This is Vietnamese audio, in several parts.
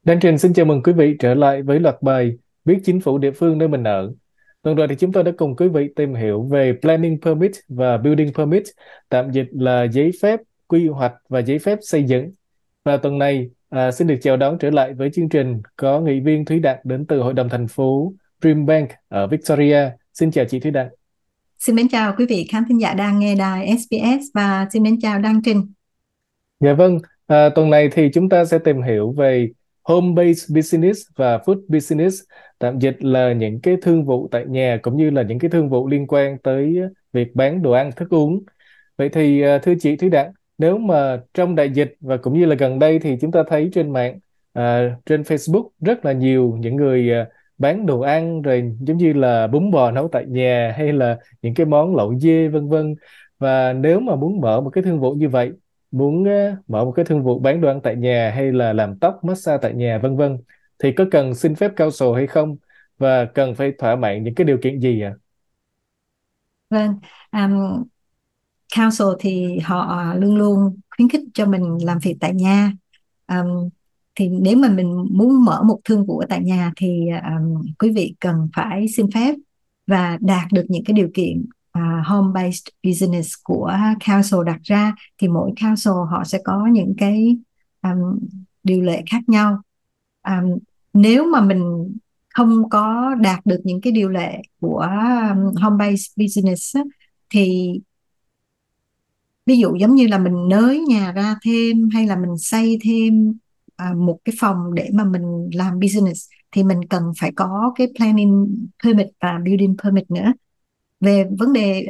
Đăng Trình xin chào mừng quý vị trở lại với loạt bài Biết chính phủ địa phương nơi mình ở. Tuần rồi thì chúng tôi đã cùng quý vị tìm hiểu về Planning Permit và Building Permit, tạm dịch là giấy phép quy hoạch và giấy phép xây dựng. Và tuần này xin được chào đón trở lại với chương trình có nghị viên Thúy Đặng đến từ Hội đồng thành phố Dreambank ở Victoria. Xin chào chị Thúy Đặng. Xin mến chào quý vị khán thính giả đang nghe đài SBS và xin mến chào Đăng Trình. Dạ vâng, tuần này thì chúng ta sẽ tìm hiểu về home-based business và food business, tạm dịch là những cái thương vụ tại nhà cũng như là những cái thương vụ liên quan tới việc bán đồ ăn thức uống. Vậy thì thưa chị Thúy Đặng, nếu mà trong đại dịch và cũng như là gần đây thì chúng ta thấy trên mạng, trên Facebook rất là nhiều những người bán đồ ăn rồi giống như là bún bò nấu tại nhà hay là những cái món lẩu dê vân vân. Và nếu mà muốn mở một cái thương vụ như vậy, muốn mở một cái thương vụ bán đồ ăn tại nhà hay là làm tóc massage tại nhà vân vân, thì có cần xin phép council hay không, và cần phải thỏa mãn những cái điều kiện gì ạ? Vâng, um, Council thì họ luôn luôn khuyến khích cho mình làm việc tại nhà. Um, thì nếu mà mình muốn mở một thương vụ ở tại nhà thì quý vị cần phải xin phép và đạt được những cái điều kiện home-based business của council đặt ra. Thì mỗi council họ sẽ có những cái um, điều lệ khác nhau. Um, Nếu mà mình không có đạt được những cái điều lệ của home-based business á, thì ví dụ giống như là mình nới nhà ra thêm hay là mình xây thêm một cái phòng để mà mình làm business thì mình cần phải có cái planning permit và building permit nữa. Về vấn đề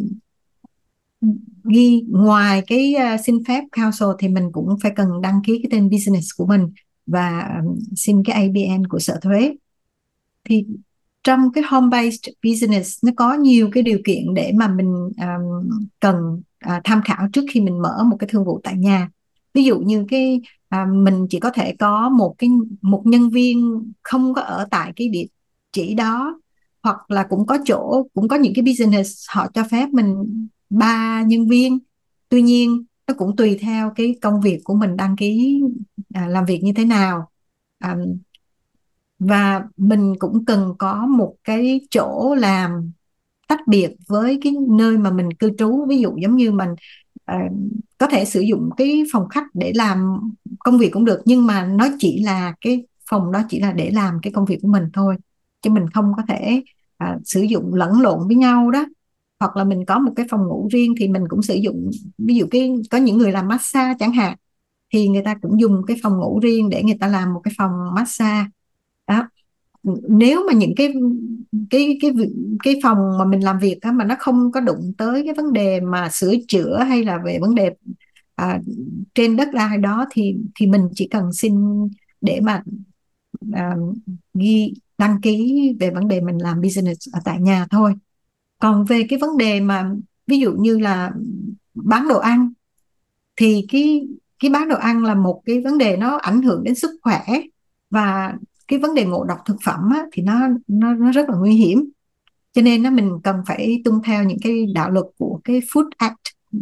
ghi ngoài cái xin phép council thì mình cũng phải cần đăng ký cái tên business của mình và xin cái ABN của sở thuế. Thì trong cái home-based business nó có nhiều cái điều kiện để mà mình cần tham khảo trước khi mình mở một cái thương vụ tại nhà. Ví dụ như mình chỉ có thể có một nhân viên không có ở tại cái địa chỉ đó, hoặc là cũng có những cái business họ cho phép mình 3 nhân viên. Tuy nhiên nó cũng tùy theo cái công việc của mình đăng ký làm việc như thế nào. À, và mình cũng cần có một cái chỗ làm tách biệt với cái nơi mà mình cư trú. Ví dụ giống như mình à, có thể sử dụng cái phòng khách để làm công việc cũng được, nhưng mà nó chỉ là cái phòng đó chỉ là để làm cái công việc của mình thôi, chứ mình không có thể sử dụng lẫn lộn với nhau đó. Hoặc là mình có một cái phòng ngủ riêng thì mình cũng sử dụng, ví dụ có những người làm massage chẳng hạn, thì người ta cũng dùng cái phòng ngủ riêng để người ta làm một cái phòng massage đó. Nếu mà những cái cái cái phòng mà mình làm việc á, mà nó không có đụng tới cái vấn đề mà sửa chữa hay là về vấn đề à, trên đất đai đó, thì mình chỉ cần xin để mà à, đăng ký về vấn đề mình làm business ở tại nhà thôi. Còn về cái vấn đề mà ví dụ như là bán đồ ăn, thì cái bán đồ ăn là một cái vấn đề nó ảnh hưởng đến sức khỏe, và cái vấn đề ngộ độc thực phẩm á, thì nó rất là nguy hiểm. Cho nên mình cần phải tuân theo những cái đạo luật của cái Food Act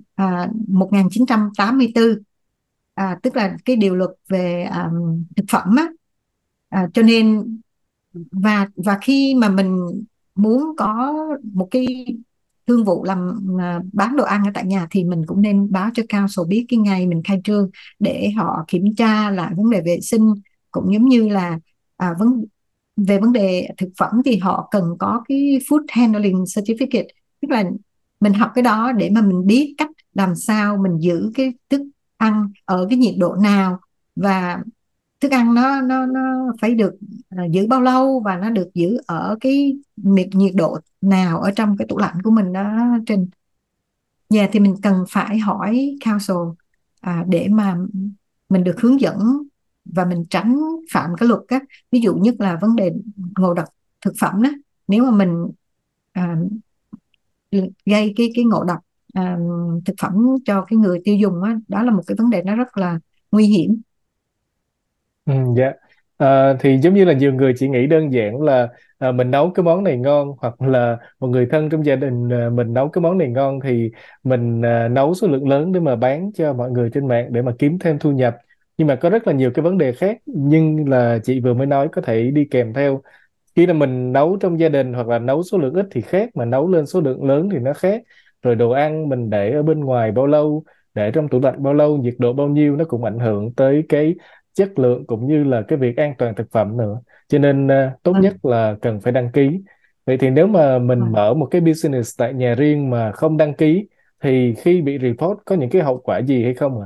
1984, tức là cái điều luật về thực phẩm á. Cho nên và khi mà mình muốn có một cái thương vụ làm bán đồ ăn ở tại nhà thì mình cũng nên báo cho council biết cái ngày mình khai trương, để họ kiểm tra lại vấn đề vệ sinh. Cũng giống như là về vấn đề thực phẩm thì họ cần có cái food handling certificate, tức là mình học cái đó để mà mình biết cách làm sao mình giữ cái thức ăn ở cái nhiệt độ nào, và thức ăn nó phải được giữ bao lâu, và nó được giữ ở cái nhiệt độ nào ở trong cái tủ lạnh của mình đó. Trên nhà thì mình cần phải hỏi council để mà mình được hướng dẫn và mình tránh phạm cái luật á. Ví dụ nhất là vấn đề ngộ độc thực phẩm đó. Nếu mà mình à, gây cái ngộ độc à, thực phẩm cho cái người tiêu dùng á, đó là một cái vấn đề nó rất là nguy hiểm. Ừ, dạ. Thì giống như là nhiều người chỉ nghĩ đơn giản là mình nấu cái món này ngon, hoặc là một người thân trong gia đình mình nấu cái món này ngon thì mình nấu số lượng lớn để mà bán cho mọi người trên mạng để mà kiếm thêm thu nhập. Nhưng mà có rất là nhiều cái vấn đề khác, nhưng là chị vừa mới nói có thể đi kèm theo. Khi là mình nấu trong gia đình hoặc là nấu số lượng ít thì khác, mà nấu lên số lượng lớn thì nó khác. Rồi đồ ăn mình để ở bên ngoài bao lâu, để trong tủ lạnh bao lâu, nhiệt độ bao nhiêu, nó cũng ảnh hưởng tới cái chất lượng cũng như là cái việc an toàn thực phẩm nữa. Cho nên tốt Vâng, nhất là cần phải đăng ký. Vậy thì nếu mà mình vâng. mở một cái business tại nhà riêng mà không đăng ký thì khi bị report có những cái hậu quả gì hay không ạ?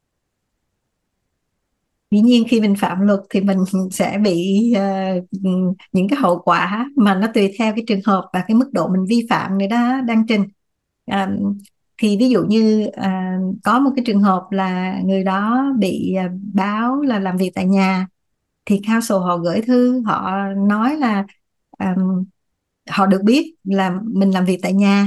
Dĩ nhiên khi mình phạm luật thì mình sẽ bị những cái hậu quả mà nó tùy theo cái trường hợp và cái mức độ mình vi phạm người đó đăng trình. À, thì ví dụ như có một cái trường hợp là người đó bị báo là làm việc tại nhà, thì council họ gửi thư họ nói là à, họ được biết là mình làm việc tại nhà,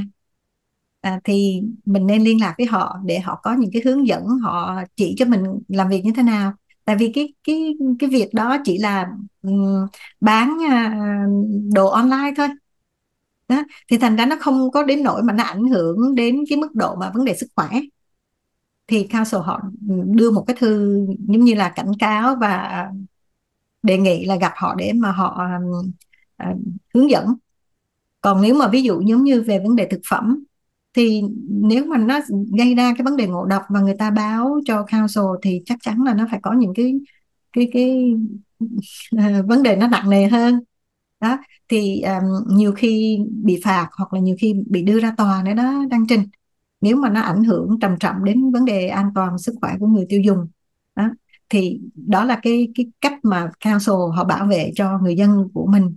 thì mình nên liên lạc với họ để họ có những cái hướng dẫn, họ chỉ cho mình làm việc như thế nào. Tại vì cái việc đó chỉ là bán đồ online thôi đó, thì thành ra nó không có đến nỗi mà nó ảnh hưởng đến cái mức độ mà vấn đề sức khỏe. Thì council họ đưa một cái thư giống như là cảnh cáo và đề nghị là gặp họ để mà họ à, hướng dẫn. Còn nếu mà ví dụ giống như về vấn đề thực phẩm, thì nếu mà nó gây ra cái vấn đề ngộ độc và người ta báo cho council thì chắc chắn là nó phải có những cái vấn đề nó nặng nề hơn đó. Thì nhiều khi bị phạt hoặc là nhiều khi bị đưa ra tòa nữa đó, đăng trình, nếu mà nó ảnh hưởng trầm trọng đến vấn đề an toàn sức khỏe của người tiêu dùng đó. Thì đó là cái cách mà council họ bảo vệ cho người dân của mình.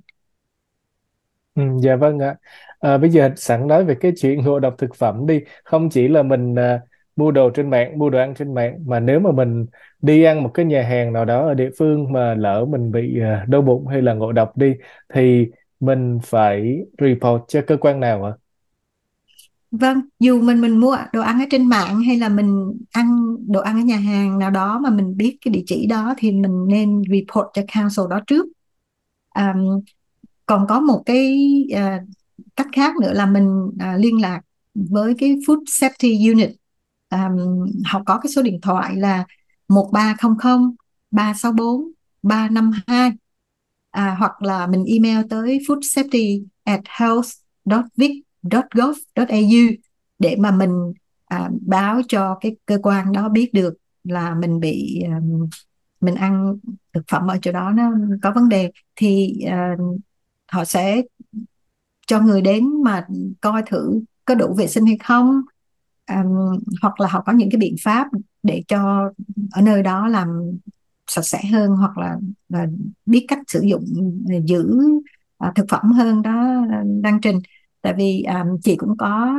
Ừ, dạ vâng ạ. Bây giờ sẵn nói về cái chuyện ngộ độc thực phẩm đi. Không chỉ là mình mua đồ trên mạng, mua đồ ăn trên mạng, mà nếu mà mình đi ăn một cái nhà hàng nào đó ở địa phương mà lỡ mình bị đau bụng hay là ngộ độc đi, thì mình phải report cho cơ quan nào ạ? Vâng, dù mình mua đồ ăn ở trên mạng hay là mình ăn đồ ăn ở nhà hàng nào đó mà mình biết cái địa chỉ đó thì mình nên report cho council đó trước. À, còn có một cái cách khác nữa là mình liên lạc với cái Food Safety Unit. À, họ có cái số điện thoại là 1300 364 352, hoặc là mình email tới foodsafety@health.vic.gov.au để mà mình báo cho cái cơ quan đó biết được là mình bị mình ăn thực phẩm ở chỗ đó nó có vấn đề. Thì họ sẽ cho người đến mà coi thử có đủ vệ sinh hay không. Hoặc là họ có những cái biện pháp để cho ở nơi đó làm sạch sẽ hơn, hoặc là biết cách sử dụng giữ thực phẩm hơn đó, đăng trình. Tại vì chị cũng có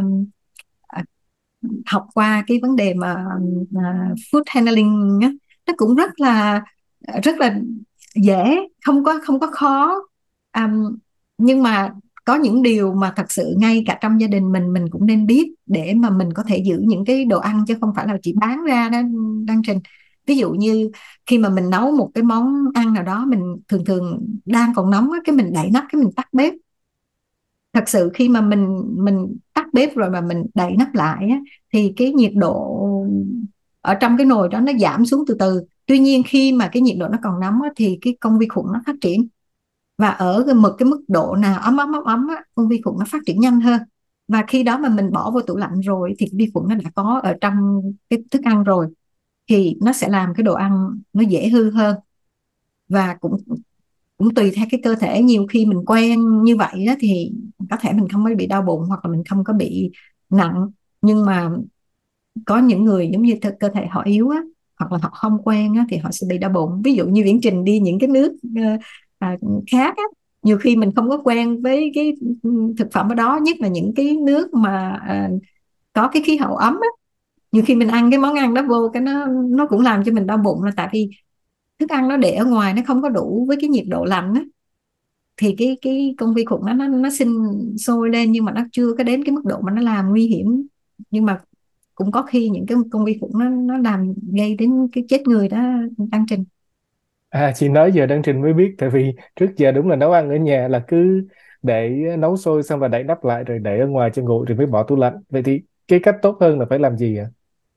à, học qua cái vấn đề mà food handling á, nó cũng rất là dễ, không có khó. Nhưng mà có những điều mà thật sự ngay cả trong gia đình mình cũng nên biết để mà mình có thể giữ những cái đồ ăn, chứ không phải là chỉ bán ra đó, đăng trình. Ví dụ như khi mà mình nấu một cái món ăn nào đó, mình thường thường đang còn nóng á, cái mình đậy nắp cái mình tắt bếp. Thật sự khi mà mình tắt bếp rồi mà mình đậy nắp lại á, thì cái nhiệt độ ở trong cái nồi đó nó giảm xuống từ từ. Tuy nhiên khi mà cái nhiệt độ nó còn nóng á, thì cái con vi khuẩn nó phát triển, và ở cái mức độ nào ấm ấm ấm ấm á, con vi khuẩn nó phát triển nhanh hơn. Và khi đó mà mình bỏ vô tủ lạnh rồi thì vi khuẩn nó đã có ở trong cái thức ăn rồi, thì nó sẽ làm cái đồ ăn nó dễ hư hơn. Và cũng cũng tùy theo cái cơ thể, nhiều khi mình quen như vậy đó thì có thể mình không có bị đau bụng hoặc là mình không có bị nặng. Nhưng mà có những người giống như cơ thể họ yếu á, hoặc là họ không quen á, thì họ sẽ bị đau bụng. Ví dụ như Viễn Trình đi những cái nước khác á, nhiều khi mình không có quen với cái thực phẩm ở đó, nhất là những cái nước mà có cái khí hậu ấm á. Nhiều khi mình ăn cái món ăn đó vô cái nó cũng làm cho mình đau bụng, là tại vì thức ăn nó để ở ngoài, nó không có đủ với cái nhiệt độ lạnh á, thì cái con vi khuẩn nó sinh sôi lên, nhưng mà nó chưa có đến cái mức độ mà nó làm nguy hiểm. Nhưng mà cũng có khi những cái con vi khuẩn nó làm gây đến cái chết người đó, Đăng Trình. Chị nói giờ Đăng Trình mới biết, tại vì trước giờ đúng là nấu ăn ở nhà là cứ để nấu sôi xong và đậy nắp lại rồi để ở ngoài cho nguội rồi mới bỏ tủ lạnh. Vậy thì cái cách tốt hơn là phải làm gì ạ?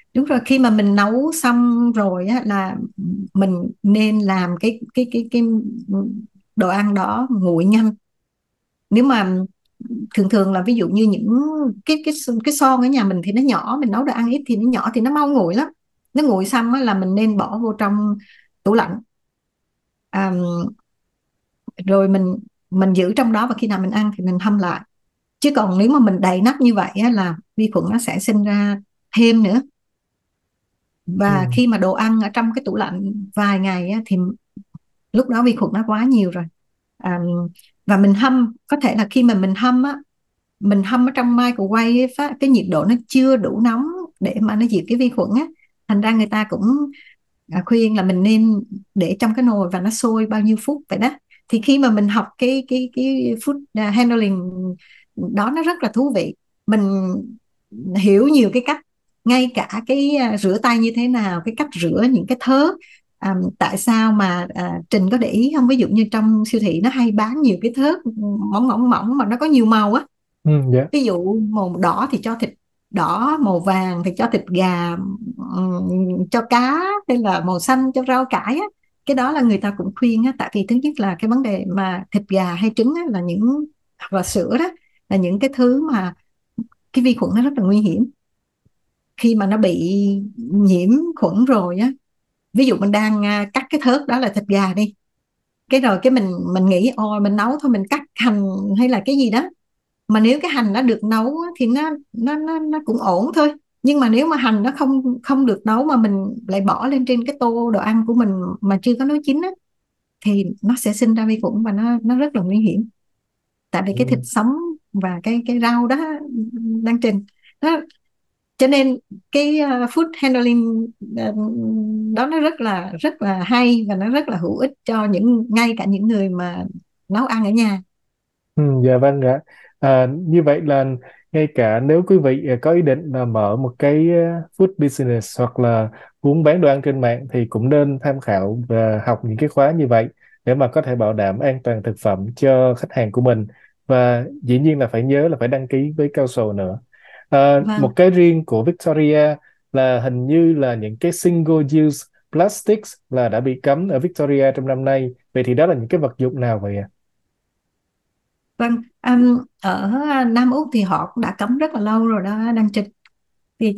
Đúng rồi, khi mà mình nấu xong rồi á là mình nên làm cái đồ ăn đó nguội nhanh. Nếu mà thường thường là ví dụ như những cái son ở nhà mình thì nó nhỏ, mình nấu đồ ăn ít thì nó nhỏ thì nó mau nguội lắm. Nó nguội xong á là mình nên bỏ vô trong tủ lạnh. à, Rồi mình giữ trong đó, và khi nào mình ăn thì mình hâm lại. Chứ còn nếu mà mình đầy nắp như vậy á, là vi khuẩn nó sẽ sinh ra thêm nữa. Ừ. Và khi mà đồ ăn ở trong cái tủ lạnh vài ngày á, thì lúc đó vi khuẩn nó quá nhiều rồi. à, và mình hâm, có thể là khi mà mình hâm á, mình hâm ở trong microwave á, cái nhiệt độ nó chưa đủ nóng để mà nó diệt cái vi khuẩn á. Thành ra người ta cũng khuyên là mình nên để trong cái nồi và nó sôi bao nhiêu phút vậy đó. Thì khi mà mình học cái food handling đó, nó rất là thú vị. Mình hiểu nhiều cái cách, ngay cả cái rửa tay như thế nào, cái cách rửa những cái thớ. Tại sao mà Trình có để ý không, ví dụ như trong siêu thị nó hay bán nhiều cái thớ mỏng mỏng mỏng mà nó có nhiều màu á. Ừ, dạ. Ví dụ màu đỏ thì cho thịt đỏ, màu vàng thì cho thịt gà, cho cá, hay là màu xanh cho rau cải á. Cái đó là người ta cũng khuyên á, tại vì thứ nhất là cái vấn đề mà thịt gà hay trứng á, là những, hoặc là sữa đó, là những cái thứ mà cái vi khuẩn nó rất là nguy hiểm. Khi mà nó bị nhiễm khuẩn rồi á, ví dụ mình đang cắt cái thớt đó là thịt gà đi, cái rồi cái mình nghĩ ồ mình nấu thôi, mình cắt hành hay là cái gì đó, mà nếu cái hành nó được nấu á, thì nó cũng ổn thôi. Nhưng mà nếu mà hành nó không không được nấu mà mình lại bỏ lên trên cái tô đồ ăn của mình mà chưa có nấu chín á, thì nó sẽ sinh ra vi khuẩn và nó rất là nguy hiểm. Tại vì cái thịt Ừ. sống và cái rau đó đang trình đó, cho nên cái food handling đó nó rất là hay, và nó rất là hữu ích cho ngay cả những người mà nấu ăn ở nhà. Ừ, dạ vâng ạ. Như vậy là ngay cả nếu quý vị có ý định là mở một cái food business hoặc là muốn bán đồ ăn trên mạng thì cũng nên tham khảo và học những cái khóa như vậy để mà có thể bảo đảm an toàn thực phẩm cho khách hàng của mình. Và dĩ nhiên là phải nhớ là phải đăng ký với Council nữa. Một Vâng. cái riêng của Victoria là hình như là những cái single use plastics là đã bị cấm ở Victoria trong năm nay. Vậy thì đó là những cái vật dụng nào vậy ạ? Vâng, ở Nam Úc thì họ cũng đã cấm rất là lâu rồi đó, đang trình. Thì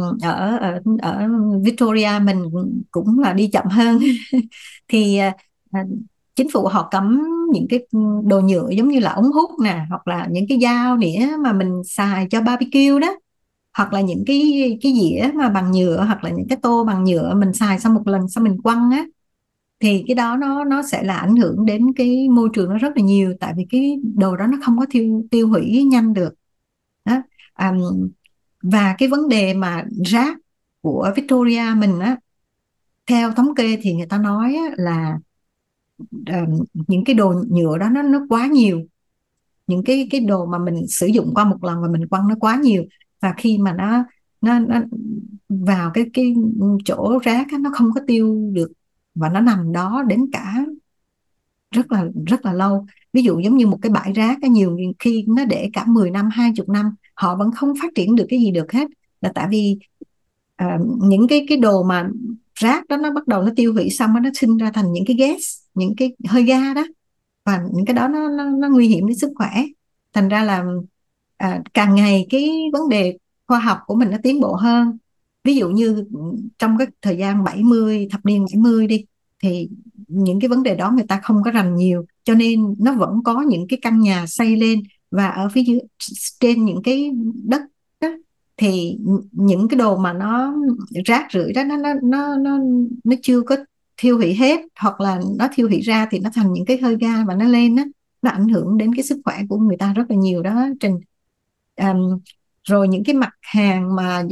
ở Victoria mình cũng là đi chậm hơn. Thì à, chính phủ họ cấm những cái đồ nhựa giống như là ống hút nè, hoặc là những cái dao nĩa mà mình xài cho barbecue đó, hoặc là những cái dĩa mà bằng nhựa, hoặc là những cái tô bằng nhựa mình xài xong một lần xong mình quăng á, thì cái đó nó sẽ là ảnh hưởng đến cái môi trường nó rất là nhiều, tại vì cái đồ đó nó không có tiêu hủy nhanh được đó. à, và cái vấn đề mà rác của Victoria mình á, theo thống kê thì người ta nói á, là những cái đồ nhựa đó nó quá nhiều. Những cái đồ mà mình sử dụng qua một lần và mình quăng nó quá nhiều, và khi mà nó vào cái chỗ rác á, nó không có tiêu được, và nó nằm đó đến cả rất là lâu. Ví dụ giống như một cái bãi rác á, nhiều khi nó để cả 10 năm 20 năm họ vẫn không phát triển được cái gì được hết, là tại vì những cái đồ mà rác đó nó bắt đầu nó tiêu hủy xong nó sinh ra thành những cái gas, những cái hơi ga đó, và những cái đó nó nguy hiểm đến sức khỏe. Thành ra là càng ngày cái vấn đề khoa học của mình nó tiến bộ hơn. Ví dụ như trong cái thời gian 70 thập niên 70 đi, thì những cái vấn đề đó người ta không có rành nhiều, cho nên nó vẫn có những cái căn nhà xây lên, và ở phía dưới trên những cái đất đó, thì những cái đồ mà nó rác rưởi đó nó chưa có thiêu hủy hết, hoặc là nó thiêu hủy ra thì nó thành những cái hơi ga và nó lên đó, nó ảnh hưởng đến cái sức khỏe của người ta rất là nhiều đó Trình. Rồi những cái mặt hàng mà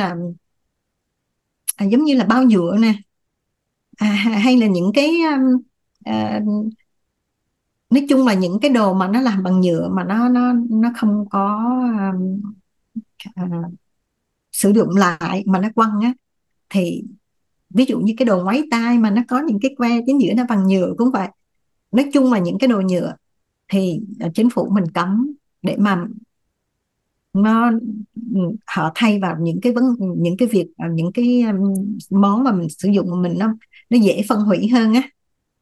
giống như là bao nhựa nè, hay là những cái à, nói chung là những cái đồ mà nó làm bằng nhựa mà nó không có à, sử dụng lại mà nó quăng á, thì ví dụ như cái đồ ngoáy tay mà nó có những cái que chính giữa nó bằng nhựa cũng vậy. Nói chung là những cái đồ nhựa thì chính phủ mình cấm để mà nó họ thay vào những cái việc những cái món mà mình sử dụng mà mình nó dễ phân hủy hơn á.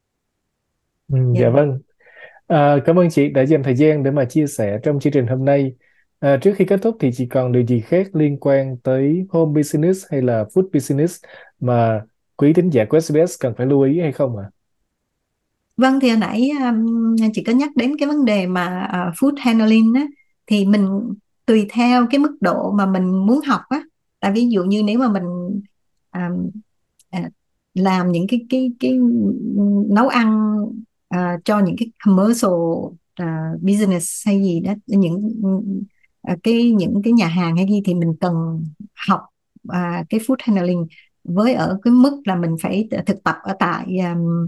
Dạ Dạ. vâng. Cảm ơn chị đã dành thời gian để mà chia sẻ trong chương trình hôm nay. Trước khi kết thúc thì chị còn điều gì khác liên quan tới home business hay là food business mà quý thính giả của SBS cần phải lưu ý hay không ạ? Vâng, thì hồi nãy chị có nhắc đến cái vấn đề mà food handling á, thì mình tùy theo cái mức độ mà mình muốn học á. Tại ví dụ như nếu mà mình à, à, làm những cái nấu ăn cho những cái commercial business hay gì đó, những cái nhà hàng hay gì, thì mình cần học cái food handling với ở cái mức là mình phải thực tập ở tại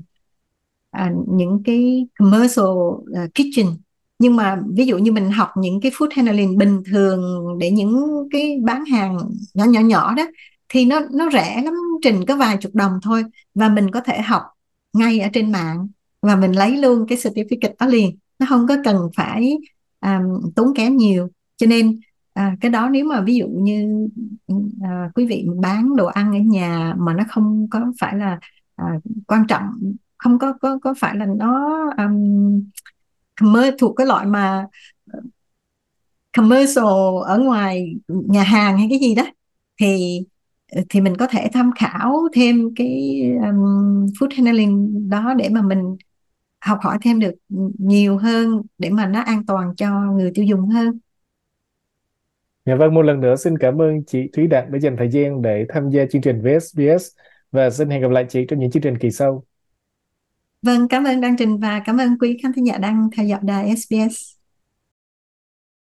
những cái commercial kitchen. Nhưng mà ví dụ như mình học những cái food handling bình thường để những cái bán hàng nhỏ nhỏ nhỏ đó, thì nó rẻ lắm, Trình, có vài chục đồng thôi, và mình có thể học ngay ở trên mạng và mình lấy luôn cái certificate đó liền, nó không có cần phải tốn kém nhiều. Cho nên cái đó nếu mà ví dụ như quý vị bán đồ ăn ở nhà mà nó không có phải là à, quan trọng, không có phải là nó thuộc cái loại mà commercial ở ngoài nhà hàng hay cái gì đó, thì mình có thể tham khảo thêm cái food handling đó để mà mình học hỏi thêm được nhiều hơn, để mà nó an toàn cho người tiêu dùng hơn. Dạ vâng, một lần nữa xin cảm ơn chị Thúy Đặng đã dành thời gian để tham gia chương trình với SBS và xin hẹn gặp lại chị trong những chương trình kỳ sau. Vâng, cảm ơn Đăng Trình và cảm ơn quý khán thính giả đang theo dõi đài SBS.